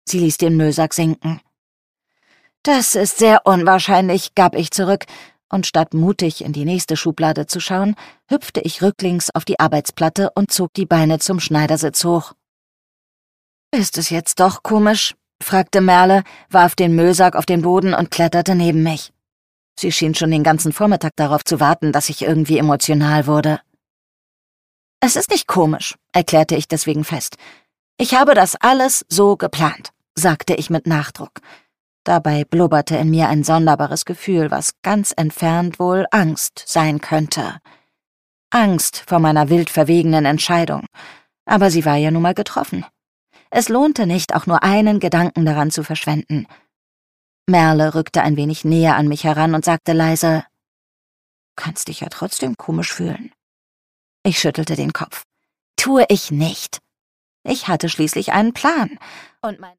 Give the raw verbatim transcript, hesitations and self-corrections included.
Sie ließ den Müllsack sinken. »Das ist sehr unwahrscheinlich«, gab ich zurück, und statt mutig in die nächste Schublade zu schauen, hüpfte ich rücklings auf die Arbeitsplatte und zog die Beine zum Schneidersitz hoch. »Ist es jetzt doch komisch?« fragte Merle, warf den Müllsack auf den Boden und kletterte neben mich. Sie schien schon den ganzen Vormittag darauf zu warten, dass ich irgendwie emotional wurde. »Es ist nicht komisch«, erklärte ich deswegen fest. »Ich habe das alles so geplant«, sagte ich mit Nachdruck. Dabei blubberte in mir ein sonderbares Gefühl, was ganz entfernt wohl Angst sein könnte. Angst vor meiner wild verwegenen Entscheidung. Aber sie war ja nun mal getroffen. Es lohnte nicht, auch nur einen Gedanken daran zu verschwenden. Merle rückte ein wenig näher an mich heran und sagte leise, »Kannst dich ja trotzdem komisch fühlen.« Ich schüttelte den Kopf. »Tue ich nicht. Ich hatte schließlich einen Plan. Und mein